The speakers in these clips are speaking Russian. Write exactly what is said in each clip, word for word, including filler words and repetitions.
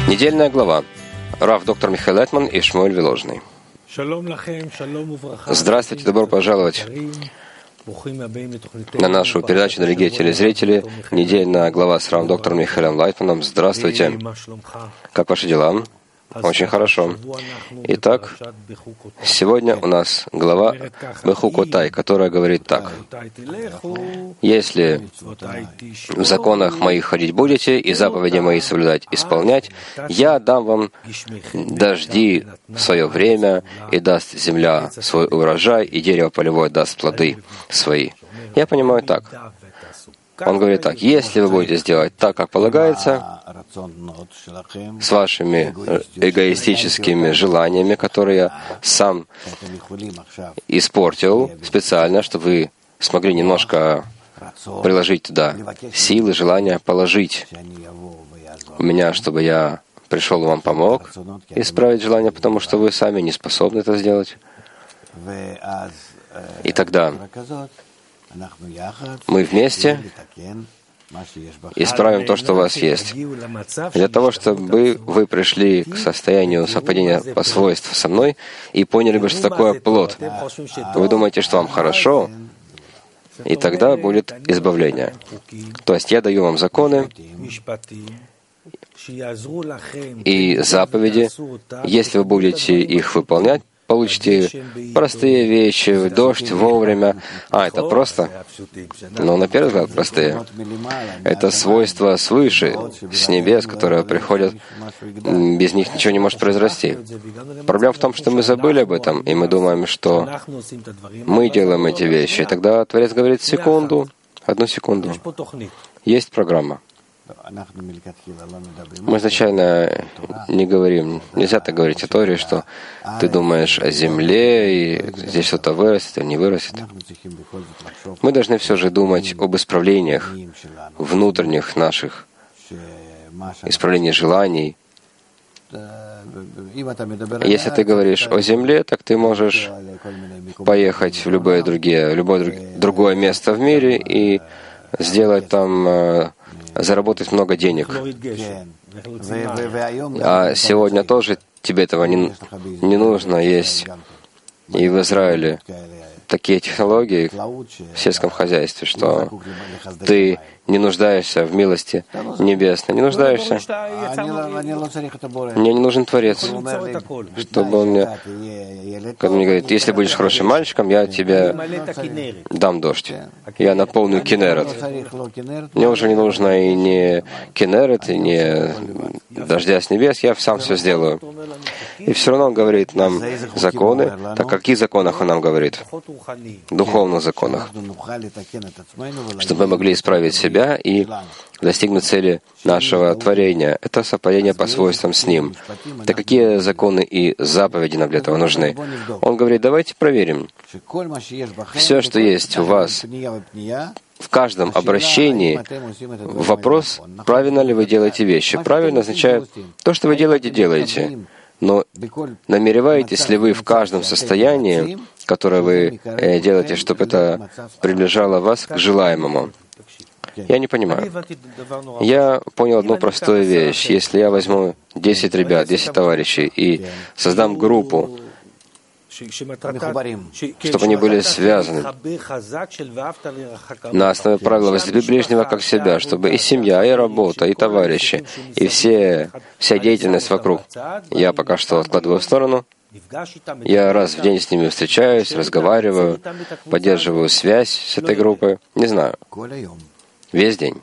Недельная глава. Рав доктор Михаил Лайтман и Шмуэль Виложный. Здравствуйте, добро пожаловать на нашу передачу, дорогие телезрители. Недельная глава с Равом доктором Михаилом Лайтманом. Здравствуйте. Как ваши дела? Очень хорошо. Итак, сегодня у нас глава Бехукотай, которая говорит так. «Если в законах моих ходить будете и заповеди мои соблюдать, исполнять, я дам вам дожди в свое время, и даст земля свой урожай, и дерево полевое даст плоды свои». Я понимаю так. Он говорит так: если вы будете сделать так, как полагается, с вашими эгоистическими желаниями, которые я сам испортил специально, чтобы вы смогли немножко приложить туда силы, желания, положить у меня, чтобы я пришел и вам помог исправить желание, потому что вы сами не способны это сделать. И тогда мы вместе исправим то, что у вас есть. Для того, чтобы вы пришли к состоянию совпадения по свойству со мной и поняли бы, что такое плод. Вы думаете, что вам хорошо, и тогда будет избавление. То есть я даю вам законы и заповеди. Если вы будете их выполнять, получите простые вещи, в дождь, вовремя. А, это просто? Ну, на первый взгляд, простые. Это свойства свыше, с небес, которые приходят. Без них ничего не может произрасти. Проблема в том, что мы забыли об этом, и мы думаем, что мы делаем эти вещи. И тогда Творец говорит: секунду, одну секунду. Есть программа. Мы изначально не говорим, нельзя так говорить о Торе, что ты думаешь о земле, и здесь что-то вырастет, а не вырастет. Мы должны все же думать об исправлениях внутренних наших, исправлении желаний. Если ты говоришь о земле, так ты можешь поехать в любое, другие, любое другое место в мире и сделать там, заработать много денег. А сегодня тоже тебе этого не, не нужно. Есть и в Израиле такие технологии в сельском хозяйстве, что ты не нуждаешься в милости небесной. Не нуждаешься. Мне не нужен Творец, чтобы он мне, когда мне говорит: если будешь хорошим мальчиком, я тебе дам дождь. Я наполню Кинерет. Мне уже не нужно и не Кинерет, и не дождя с небес, я сам все сделаю. И все равно он говорит нам законы. Так о каких законах он нам говорит? Духовных законах. Чтобы мы могли исправить себя и достигнуть цели нашего творения. Это совпадение по свойствам с Ним. Так какие законы и заповеди нам для этого нужны? Он говорит: давайте проверим. Все, что есть у вас, в каждом обращении вопрос, правильно ли вы делаете вещи. Правильно означает то, что вы делаете, делаете. Но намереваетесь ли вы в каждом состоянии, которое вы делаете, чтобы это приближало вас к желаемому? Я не понимаю. Я понял одну простую вещь. Если я возьму десять ребят, десять товарищей и создам группу, чтобы они были связаны на основе правила «возлюби ближнего как себя», чтобы и семья, и работа, и товарищи, и все, вся деятельность вокруг, я пока что откладываю в сторону. Я раз в день с ними встречаюсь, разговариваю, поддерживаю связь с этой группой. Не знаю. Весь день.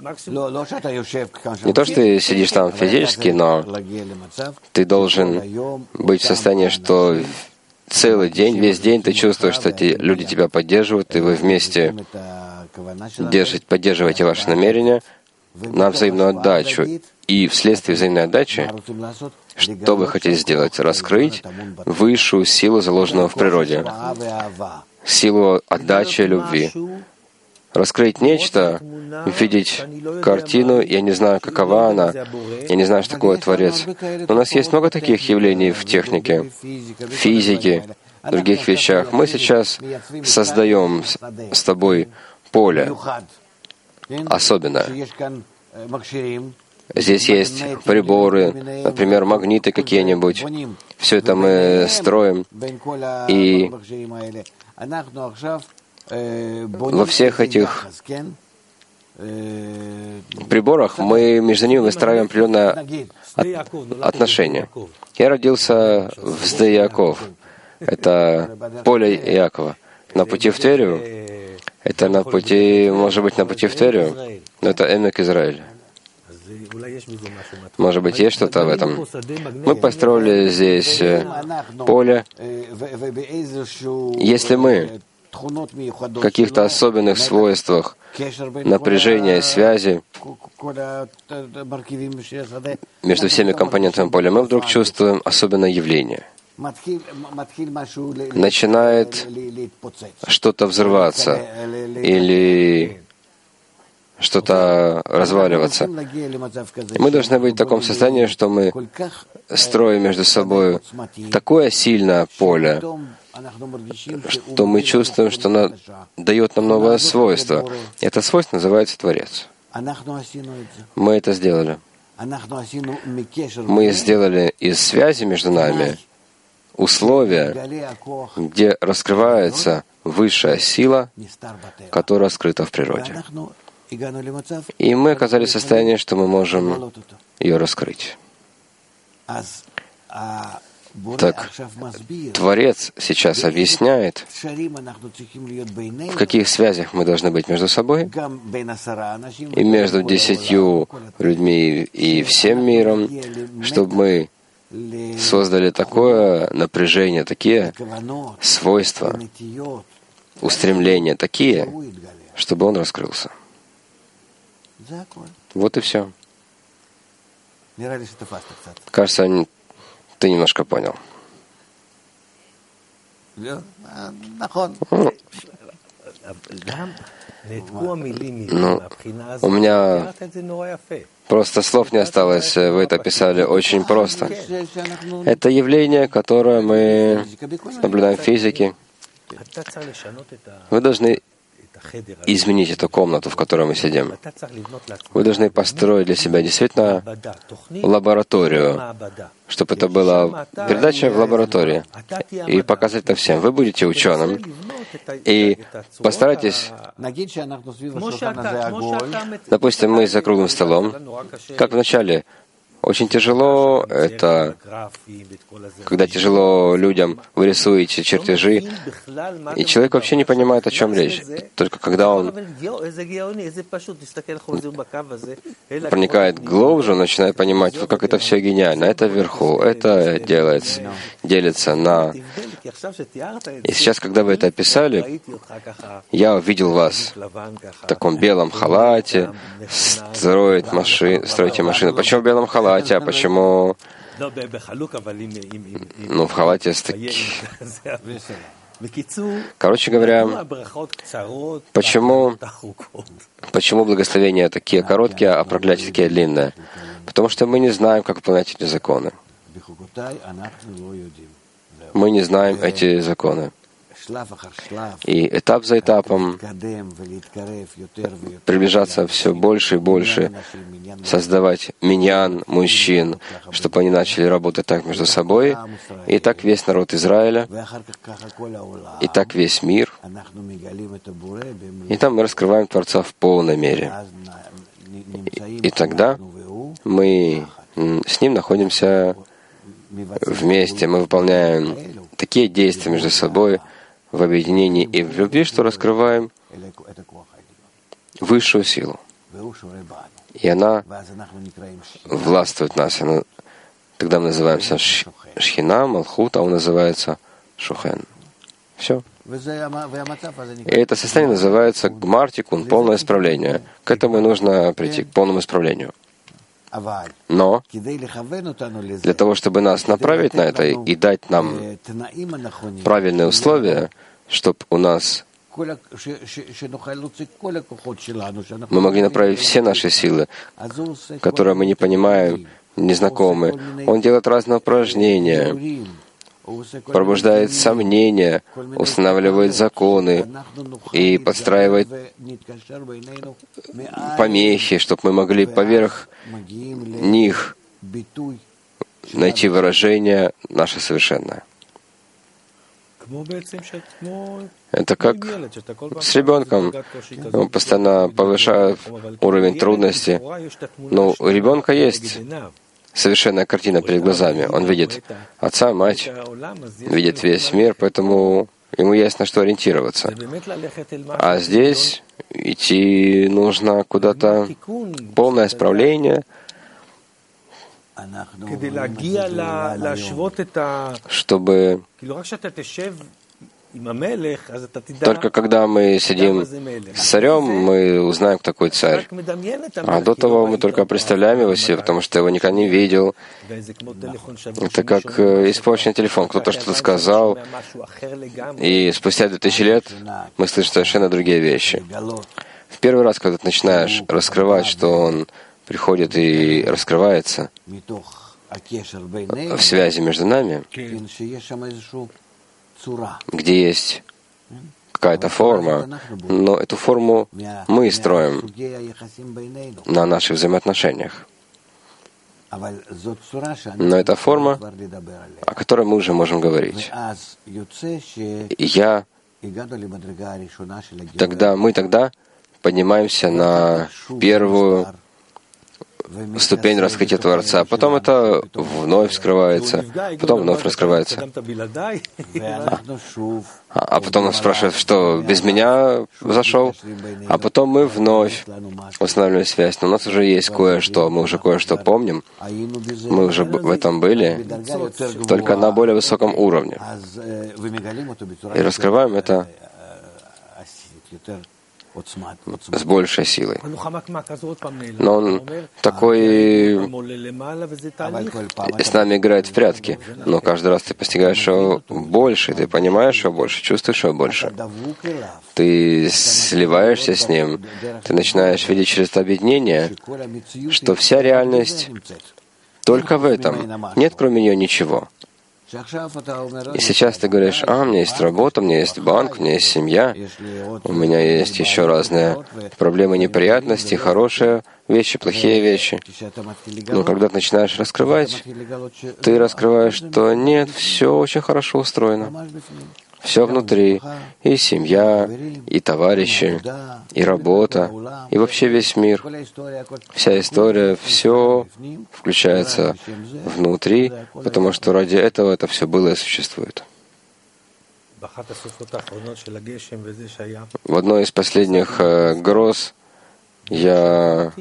Не то, что ты сидишь там физически, но ты должен быть в состоянии, что целый день, весь день ты чувствуешь, что эти люди тебя поддерживают, и вы вместе держите, поддерживаете ваши намерения на взаимную отдачу. И вследствие взаимной отдачи, что вы хотите сделать? Раскрыть высшую силу, заложенную в природе. Силу отдачи, любви. Раскрыть нечто, видеть картину, я не знаю, какова она, я не знаю, что такое Творец. Но у нас есть много таких явлений в технике, в физике, в других вещах. Мы сейчас создаем с тобой поле особенное. Здесь есть приборы, например, магниты какие-нибудь. Все это мы строим. И во всех этих приборах мы между ними выстраиваем определенное отношение. Я родился в Сде Яаков. Это поле Иакова. На пути в Тверию. Это на пути, может быть, на пути в Тверию, но это Эмек Израиль. Может быть, есть что-то в этом. Мы построили здесь поле. Если мы в каких-то особенных свойствах напряжения, связи между всеми компонентами поля, мы вдруг чувствуем особенное явление. Начинает что-то взрываться или что-то разваливаться. Мы должны быть в таком состоянии, что мы строим между собой такое сильное поле, что мы чувствуем, что оно дает нам новое свойство. Это свойство называется Творец. Мы это сделали. Мы сделали из связи между нами условия, где раскрывается высшая сила, которая скрыта в природе. И мы оказались в состоянии, что мы можем ее раскрыть. Так, Творец сейчас объясняет, в каких связях мы должны быть между собой, и между десятью людьми и всем миром, чтобы мы создали такое напряжение, такие свойства, устремления такие, чтобы он раскрылся. Вот и все. Кажется, ты немножко понял. Ну, у меня просто слов не осталось, вы это писали очень просто. Это явление, которое мы наблюдаем в физике. Вы должны изменить эту комнату, в которой мы сидим. Вы должны построить для себя действительно лабораторию, чтобы это была передача в лаборатории, и показать это всем. Вы будете ученым, и постарайтесь, допустим, мы за круглым столом, как вначале, очень тяжело, это когда тяжело людям, вы рисуете чертежи, и человек вообще не понимает, о чем речь. Только когда он проникает глубже, он начинает понимать, как это все гениально. Это вверху, это делается, делится на... И сейчас, когда вы это описали, я увидел вас в таком белом халате, строить маши... строите машину. Почему в белом халате? А почему? Ну, в халате с таким... Короче говоря, почему, почему благословения такие короткие, а проклятия такие длинные? Потому что мы не знаем, как выполнять эти законы. Мы не знаем эти законы. И этап за этапом приближаться все больше и больше, создавать миньян мужчин, чтобы они начали работать так между собой, и так весь народ Израиля, и так весь мир. И там мы раскрываем Творца в полной мере. И, и тогда мы с Ним находимся вместе, мы выполняем такие действия между собой, в объединении и в любви, что раскрываем высшую силу. И она властвует в нас. Она, тогда мы называемся Шхина, Малхут, а он называется Шухен. Все. И это состояние называется Гмар-Тикун, полное исправление. К этому и нужно прийти, к полному исправлению. Но для того, чтобы нас направить на это и дать нам правильные условия, чтобы у нас мы могли направить все наши силы, которые мы не понимаем, незнакомы. Он делает разные упражнения. пробуждает сомнения, устанавливает законы и подстраивает помехи, чтобы мы могли поверх них найти выражение наше совершенное. Это как с ребенком. Он постоянно повышает уровень трудности. Но у ребенка есть совершенная картина перед глазами. Он видит отца, мать, видит весь мир, поэтому ему есть на что ориентироваться. А здесь идти нужно куда-то полное исправление, чтобы только когда мы сидим с царем, мы узнаем, кто такой царь. А до того мы только представляем его себе, потому что его никогда не видел. Это как испорченный телефон. Кто-то что-то сказал, и спустя две тысячи лет мы слышим совершенно другие вещи. В первый раз, когда ты начинаешь раскрывать, что он приходит и раскрывается в связи между нами, где есть какая-то форма, но эту форму мы строим на наших взаимоотношениях. Но это форма, о которой мы уже можем говорить. И я тогда, мы тогда поднимаемся на первую ступень раскрытия Творца. Потом это вновь скрывается, потом вновь раскрывается. А, а потом он спрашивает, что без меня зашел, а потом мы вновь устанавливаем связь. Но у нас уже есть кое-что, мы уже кое-что помним, мы уже в этом были, только на более высоком уровне. И раскрываем это с большей силой. Но он такой с нами играет в прятки. Но каждый раз ты постигаешь его больше, ты понимаешь его больше, чувствуешь его больше. Ты сливаешься с ним, ты начинаешь видеть через это объединение, что вся реальность только в этом. Нет кроме нее ничего. И сейчас ты говоришь, а, у меня есть работа, у меня есть банк, у меня есть семья, у меня есть еще разные проблемы, неприятности, хорошие вещи, плохие вещи. Но когда ты начинаешь раскрывать, ты раскрываешь, что нет, все очень хорошо устроено. Все внутри, и семья, и товарищи, и работа, и вообще весь мир. Вся история, все включается внутри, потому что ради этого это все было и существует. В одной из последних э, гроз я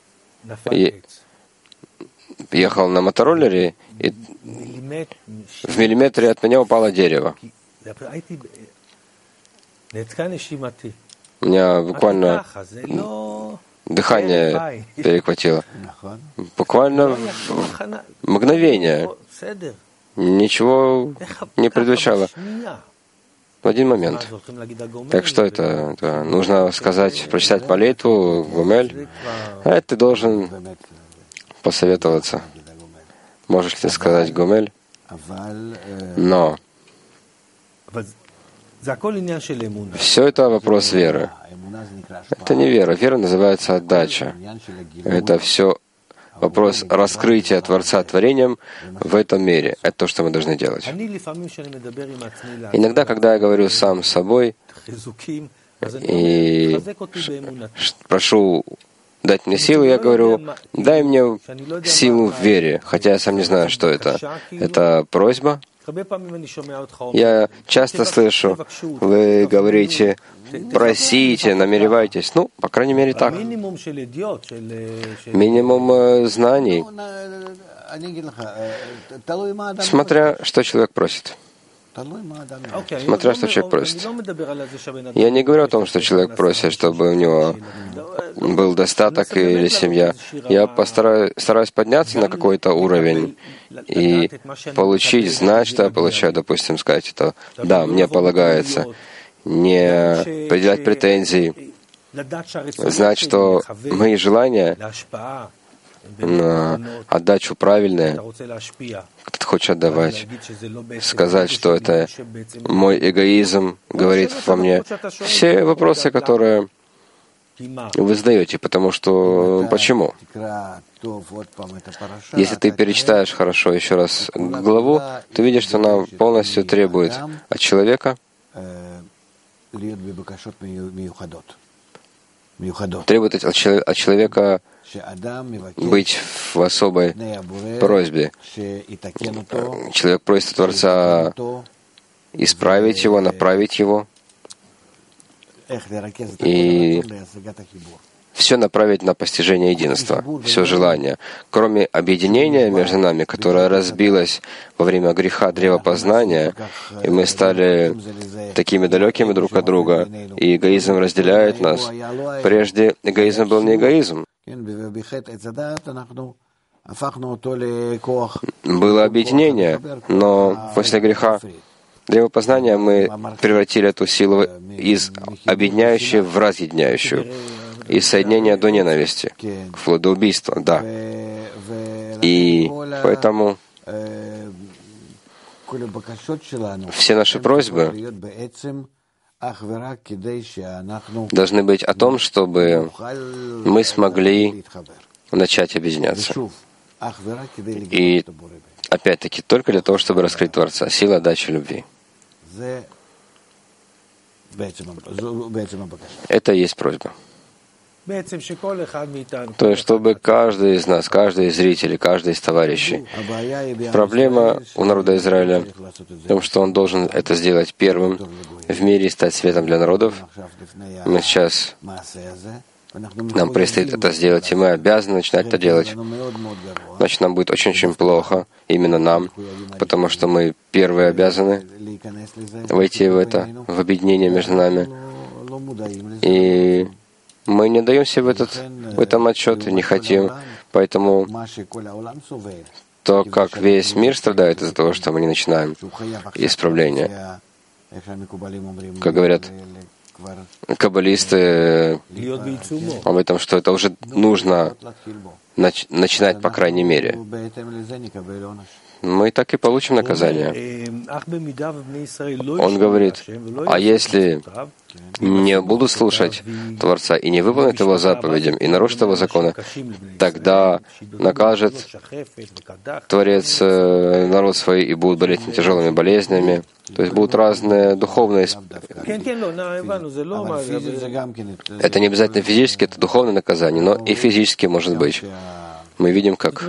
ехал на мотороллере, и в миллиметре от меня упало дерево. У меня буквально дыхание перехватило. Буквально в мгновение. Ничего не предвещало. В один момент. Так что это? это нужно сказать, прочитать молитву, гумель. А это ты должен посоветоваться. Можешь ли ты сказать гумель? Но все это вопрос веры. Это не вера. Вера называется отдача. Это все вопрос раскрытия Творца творением в этом мире. Это то, что мы должны делать. Иногда, когда я говорю сам с собой и прошу дать мне силу, я говорю, дай мне силу в вере, хотя я сам не знаю, что это. Это просьба. Я часто слышу, вы говорите, просите, намеревайтесь. Ну, по крайней мере, так. Минимум знаний. Смотря, что человек просит. Смотря, что человек просит. Я не говорю о том, что человек просит, чтобы у него был достаток или семья. Я постараюсь, стараюсь подняться на какой-то уровень и получить, знать, что я получаю, допустим, сказать это, да, мне полагается, не предъявлять претензий, знать, что мои желания на отдачу правильную, ты хочешь отдавать, сказать, что это мой эгоизм говорит во мне. Все вопросы, которые вы задаете, потому что почему? Если ты перечитаешь хорошо еще раз главу, ты видишь, что она полностью требует от человека, требует от человека быть в особой просьбе. Человек просит Творца исправить его, направить его и все направить на постижение единства, все желание. Кроме объединения между нами, которое разбилось во время греха древопознания, и мы стали такими далекими друг от друга, и эгоизм разделяет нас. Прежде эгоизм был не эгоизм. Было объединение, но после греха древопознания мы превратили эту силу из объединяющей в разъединяющую. Из соединения до ненависти, вплоть до убийства, да. И поэтому все наши просьбы должны быть о том, чтобы мы смогли начать объединяться. И опять-таки только для того, чтобы раскрыть Творца, сила отдачи любви. Это и есть просьба. То есть, чтобы каждый из нас, каждый из зрителей, каждый из товарищей. Проблема у народа Израиля в том, что он должен это сделать первым в мире и стать светом для народов. Мы сейчас, нам предстоит это сделать, и мы обязаны начинать это делать. Значит, нам будет очень-очень плохо, именно нам, потому что мы первые обязаны войти в это, в объединение между нами. И мы не даем себе в, этот, в этом отчет, не хотим. Поэтому то, как весь мир страдает из-за того, что мы не начинаем исправления. Как говорят каббалисты об этом, что это уже нужно нач- начинать, по крайней мере. Мы так и получим наказание. Он говорит, а если не будут слушать Творца и не выполнят Его заповедям, и нарушат Его законы, тогда накажет Творец народ свой и будут болеть тяжелыми болезнями. То есть будут разные духовные... Это не обязательно физически, это духовное наказание, но и физически может быть. Мы видим, как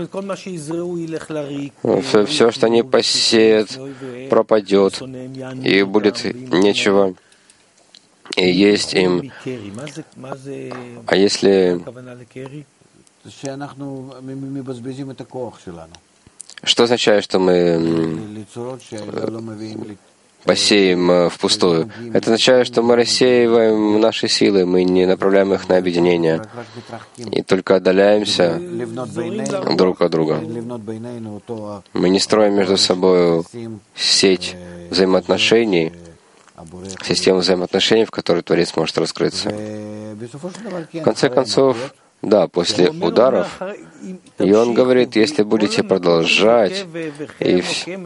все, что они посеют, пропадет, и будет нечего и есть им. А если... Что означает, что мы посеем впустую? Это означает, что мы рассеиваем наши силы, мы не направляем их на объединение, и только отдаляемся друг от друга. Мы не строим между собой сеть взаимоотношений, систему взаимоотношений, в которой Творец может раскрыться. В конце концов, да, после ударов, и он говорит, если будете продолжать, и,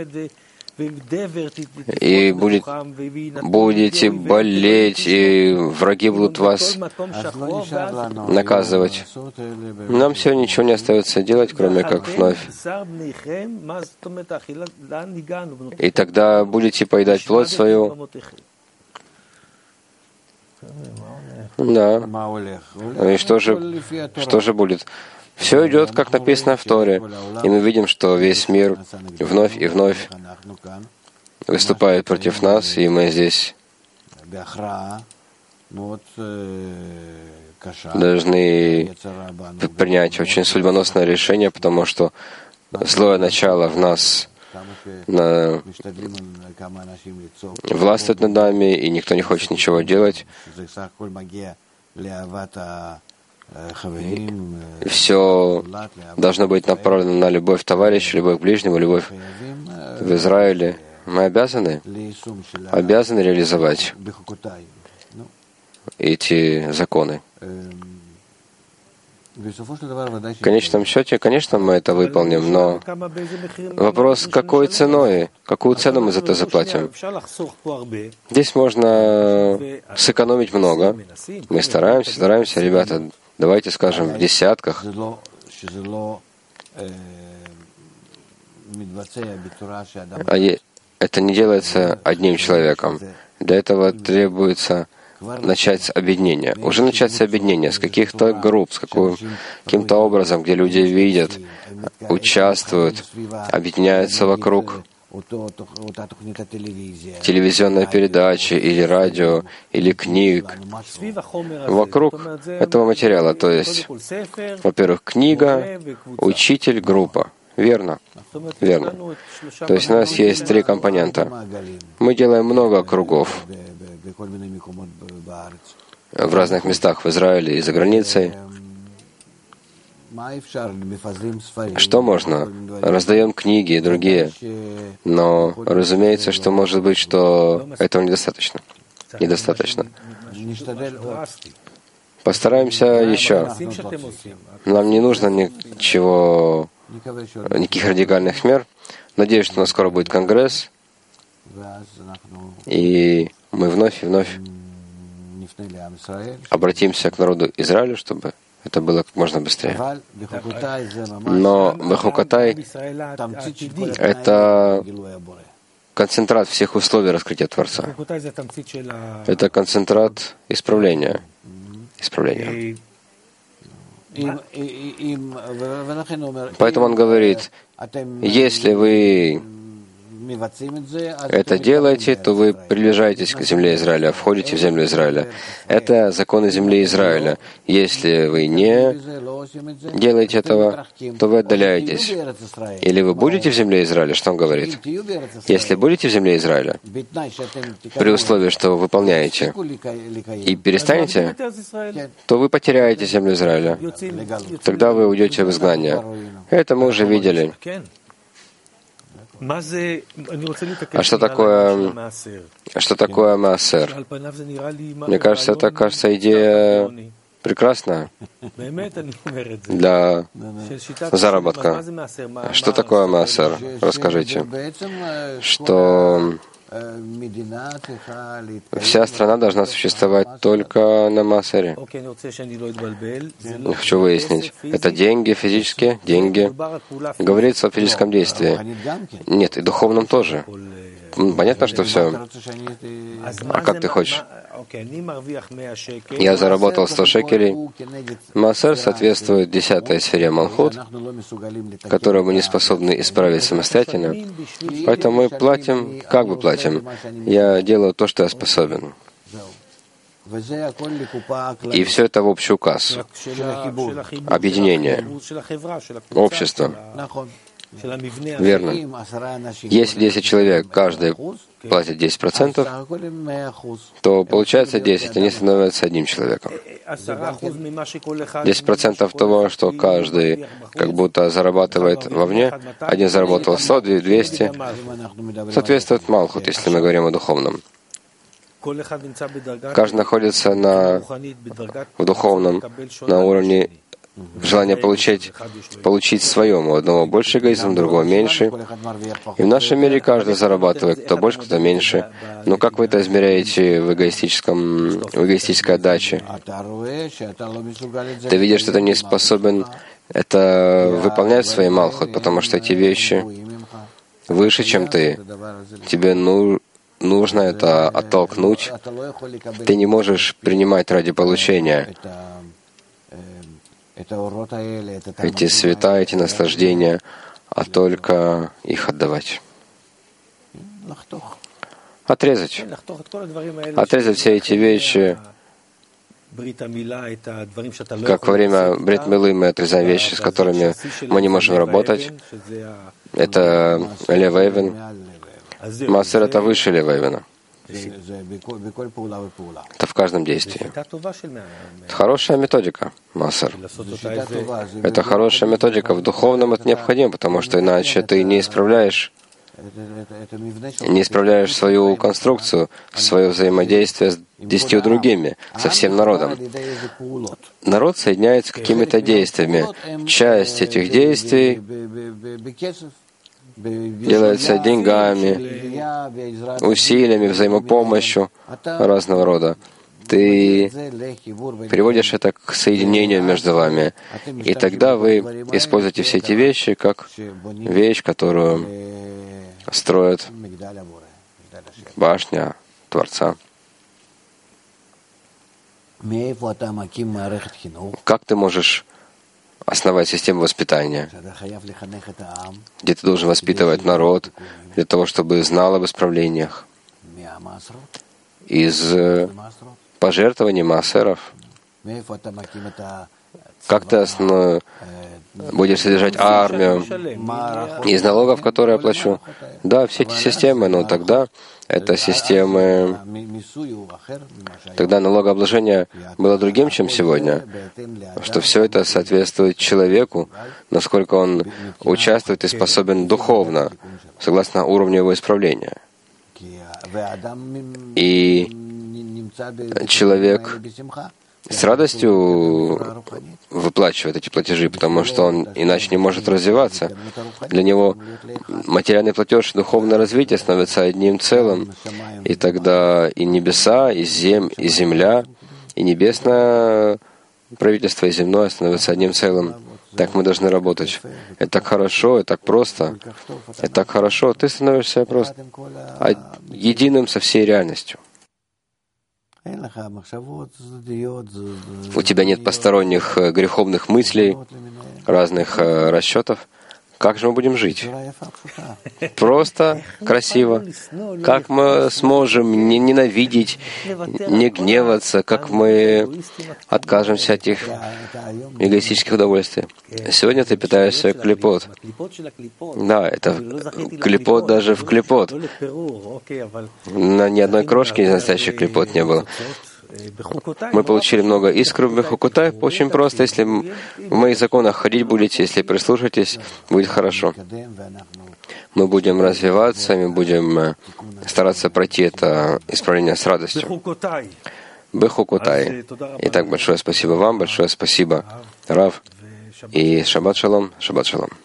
и будет, будете болеть, и враги будут вас наказывать, нам все ничего не остается делать, кроме как вновь. И тогда будете поедать плоть свою. Да. И что же, что же будет? Все идет, как написано в Торе. И мы видим, что весь мир вновь и вновь выступает против нас, и мы здесь должны принять очень судьбоносное решение, потому что злое начало в нас на... властвует над нами, и никто не хочет ничего делать. Все должно быть направлено на любовь к товарищу, любовь к ближнему, любовь в Израиле. Мы обязаны, обязаны реализовать эти законы. В конечном счете, конечно, мы это выполним, но вопрос, какой ценой, какую цену мы за это заплатим? Здесь можно сэкономить много. Мы стараемся, стараемся, ребята, давайте скажем, в десятках. А это не делается одним человеком. Для этого требуется начать с объединения. Уже начать с объединения, с каких-то групп, с каким, каким-то образом, где люди видят, участвуют, объединяются вокруг телевизионной передачи или радио, или книг, вокруг этого материала. То есть, во-первых, книга, учитель, группа. Верно? Верно. То есть у нас есть три компонента. Мы делаем много кругов в разных местах в Израиле и за границей. Что можно? Раздаем книги и другие. Но, разумеется, что может быть, что этого недостаточно. Недостаточно. Постараемся еще. Нам не нужно ничего, никаких радикальных мер. Надеюсь, что у нас скоро будет конгресс. И мы вновь и вновь обратимся к народу Израиля, чтобы это было как можно быстрее. Но Бехукатай — это концентрат всех условий раскрытия Творца. Это концентрат исправления. Исправления. Поэтому он говорит, если вы это делаете, то вы приближаетесь к земле Израиля, входите в землю Израиля. Это законы земли Израиля. Если вы не делаете этого, то вы отдаляетесь. Или вы будете в земле Израиля, что он говорит? Если будете в земле Израиля, при условии, что вы выполняете, и перестанете, то вы потеряете землю Израиля. Тогда вы уйдете в изгнание. Это мы уже видели. А что такое, что такое маасер? Мне кажется, это, кажется, идея прекрасная для заработка. Что такое маасер? Расскажите. Что вся страна должна существовать только на маасере. Хочу выяснить. Это деньги, физические деньги. Говорится о физическом действии. Нет, и духовном тоже. Понятно, что все. А как ты хочешь? Я заработал сто шекелей. Маасер соответствует десятой сфере Малхут, которую мы не способны исправить самостоятельно. Поэтому мы платим, как бы платим. Я делаю то, что я способен. И все это в общую кассу. Объединение. Общество. Верно. Если десять человек, каждый платит десять процентов, то получается десять, они становятся одним человеком. десять процентов того, что каждый как будто зарабатывает вовне, один заработал сто, двести, соответствует Малхут, если мы говорим о духовном. Каждый находится на, в духовном, на уровне желание получить, получить своем. У одного больше эгоизм, у другого меньше. И в нашем мире каждый зарабатывает, кто больше, кто меньше. Но как вы это измеряете в эгоистическом, в эгоистической отдаче? Ты видишь, что ты не способен это выполнять свои малхут, потому что эти вещи выше, чем ты. Тебе ну, нужно это оттолкнуть. Ты не можешь принимать ради получения эти света, эти наслаждения, а только их отдавать. Отрезать. Отрезать все эти вещи, как во время Брит Милы мы отрезаем вещи, с которыми мы не можем работать. Это Лев Эйвен. Маасер — это выше Лев Эйвена. Это в каждом действии. Это хорошая методика, Маасер. Это хорошая методика. В духовном это необходимо, потому что иначе ты не исправляешь не исправляешь свою конструкцию, свое взаимодействие с десятью другими, со всем народом. Народ соединяется какими-то действиями. Часть этих действий делается деньгами, усилиями, взаимопомощью разного рода. Ты приводишь это к соединению между вами. И тогда вы используете все эти вещи как вещь, которую строит башня Творца. Как ты можешь основать систему воспитания, где ты должен воспитывать народ для того, чтобы знал об исправлениях из пожертвований маасеров? Как ты основ... будешь содержать армию из налогов, которые я плачу? Да, все эти системы, но тогда это системы... Тогда налогообложение было другим, чем сегодня, что все это соответствует человеку, насколько он участвует и способен духовно, согласно уровню его исправления. И человек с радостью выплачивает эти платежи, потому что он иначе не может развиваться. Для него материальный платеж и духовное развитие становятся одним целым, и тогда и небеса, и, зем, и земля, и небесное правительство, и земное становятся одним целым. Так мы должны работать. Это так хорошо, это так просто. Это так хорошо. Ты становишься просто единым со всей реальностью. У тебя нет посторонних греховных мыслей, разных расчетов. Как же мы будем жить? Просто красиво. Как мы сможем не ненавидеть, не гневаться, как мы откажемся от этих эгоистических удовольствий. Сегодня ты питаешься клипот. Да, это клипот даже в клипот. На ни одной крошки из настоящих клипот не было. Мы получили много искр в Бехукутай. Очень просто. Если в моих законах ходить будете, если прислушаетесь, будет хорошо. Мы будем развиваться, мы будем стараться пройти это исправление с радостью. Бехукутай. Итак, большое спасибо вам, большое спасибо, Рав. И шаббат шалом, шаббат шалом.